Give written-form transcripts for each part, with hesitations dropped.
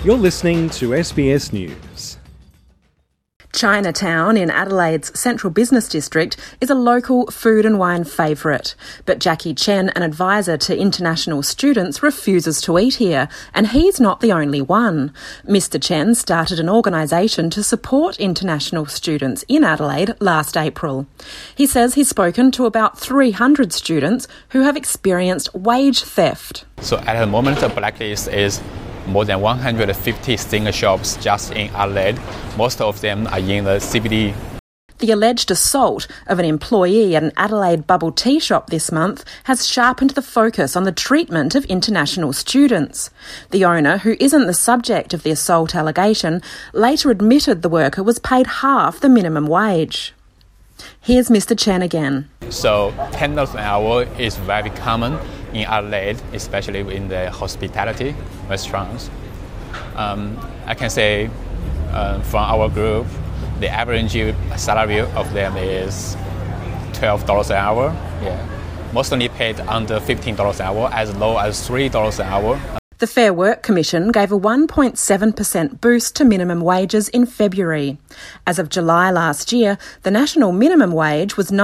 You're listening to SBS News. Chinatown in Adelaide's central business district is a local food and wine favourite. But Jackie Chen, an advisor to international students, refuses to eat here, and he's not the only one. Mr Chen started an organisation to support international students in Adelaide last April. He says he's spoken to about 300 students who have experienced wage theft. So at the moment, the blacklist is more than 150 single shops just in Adelaide. Most of them are in the CBD. The alleged assault of an employee at an Adelaide bubble tea shop this month has sharpened the focus on the treatment of international students. The owner, who isn't the subject of the assault allegation, later admitted the worker was paid half the minimum wage. Here's Mr Chen again. So $10 an hour is very common in Adelaide, especially in the hospitality restaurants. I can say from our group, the average salary of them is $12 an hour. Yeah, mostly paid under $15 an hour, as low as $3 an hour. The Fair Work Commission gave a 1.7% boost to minimum wages in February. As of July last year, the national minimum wage was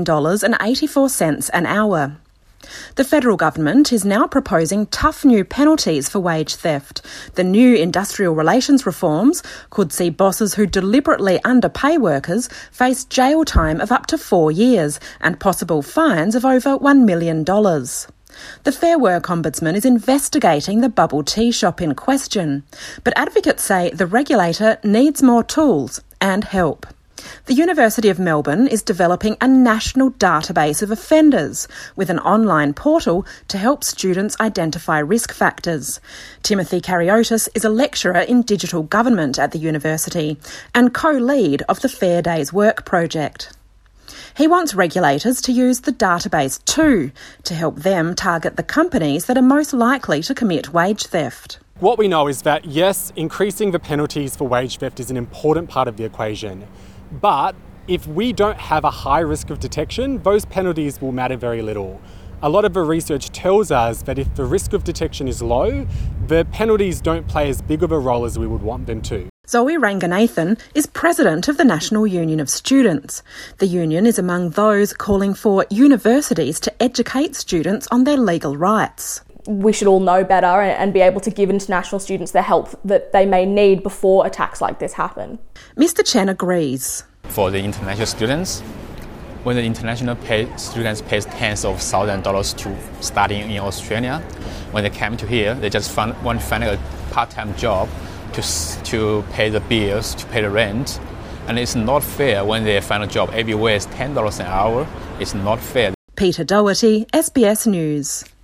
$19.84 an hour. The federal government is now proposing tough new penalties for wage theft. The new industrial relations reforms could see bosses who deliberately underpay workers face jail time of up to 4 years and possible fines of over $1 million. The Fair Work Ombudsman is investigating the bubble tea shop in question, but advocates say the regulator needs more tools and help. The University of Melbourne is developing a national database of offenders with an online portal to help students identify risk factors. Timothy Kariotis is a lecturer in digital government at the university and co-lead of the Fair Days Work project. He wants regulators to use the database too, to help them target the companies that are most likely to commit wage theft. What we know is that, yes, increasing the penalties for wage theft is an important part of the equation. But if we don't have a high risk of detection, those penalties will matter very little. A lot of the research tells us that if the risk of detection is low, the penalties don't play as big of a role as we would want them to. Zoe Ranganathan is president of the National Union of Students. The union is among those calling for universities to educate students on their legal rights. We should all know better and be able to give international students the help that they may need before attacks like this happen. Mr Chen agrees. For the international students, when the international students pay tens of thousands of dollars to studying in Australia, when they come to here, they just want to find a part-time job to pay the bills, to pay the rent. And it's not fair when they find a job everywhere is $10 an hour. It's not fair. Peter Doherty, SBS News.